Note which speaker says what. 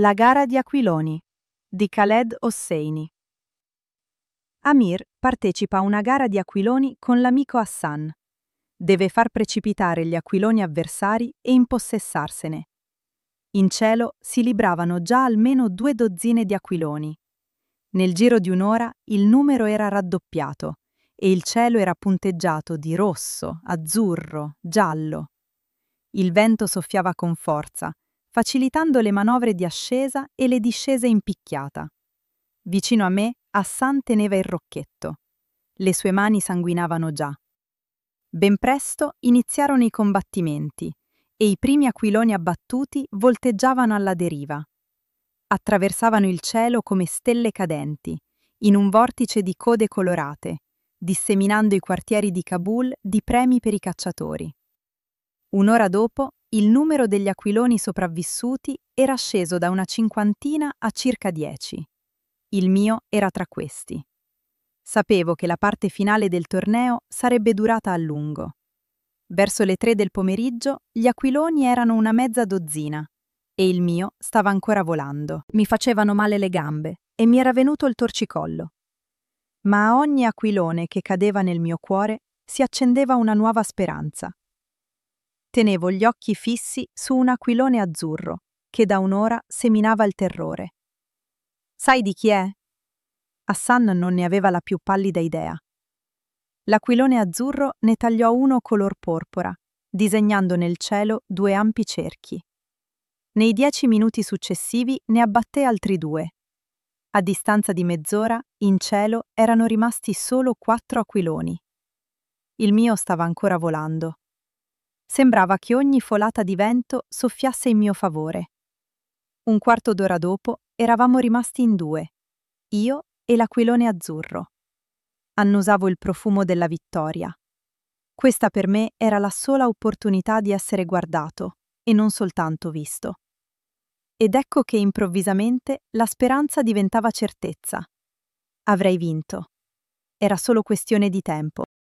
Speaker 1: La gara di aquiloni di Khaled Hosseini. Amir partecipa a una gara di aquiloni con l'amico Hassan. Deve far precipitare gli aquiloni avversari e impossessarsene. In cielo si libravano già almeno 2 dozzine di aquiloni. Nel giro di un'ora il numero era raddoppiato e il cielo era punteggiato di rosso, azzurro, giallo. Il vento soffiava con forza, facilitando le manovre di ascesa e le discese in picchiata. Vicino a me, Hassan teneva il rocchetto. Le sue mani sanguinavano già. Ben presto iniziarono i combattimenti e i primi aquiloni abbattuti volteggiavano alla deriva. Attraversavano il cielo come stelle cadenti, in un vortice di code colorate, disseminando i quartieri di Kabul di premi per i cacciatori. Un'ora dopo, il numero degli aquiloni sopravvissuti era sceso da una 50 a circa 10. Il mio era tra questi. Sapevo che la parte finale del torneo sarebbe durata a lungo. Verso le 3 del pomeriggio gli aquiloni erano una mezza dozzina e il mio stava ancora volando. Mi facevano male le gambe e mi era venuto il torcicollo. Ma a ogni aquilone che cadeva nel mio cuore si accendeva una nuova speranza. Tenevo gli occhi fissi su un aquilone azzurro che da un'ora seminava il terrore. Sai di chi è? Hassan non ne aveva la più pallida idea. L'aquilone azzurro ne tagliò uno color porpora, disegnando nel cielo 2 ampi cerchi. Nei 10 minuti successivi ne abbatté altri 2. A distanza di mezz'ora, in cielo erano rimasti solo 4 aquiloni. Il mio stava ancora volando. Sembrava che ogni folata di vento soffiasse in mio favore. Un quarto d'ora dopo eravamo rimasti in 2, io e l'aquilone azzurro. Annusavo il profumo della vittoria. Questa per me era la sola opportunità di essere guardato e non soltanto visto. Ed ecco che improvvisamente la speranza diventava certezza. Avrei vinto. Era solo questione di tempo.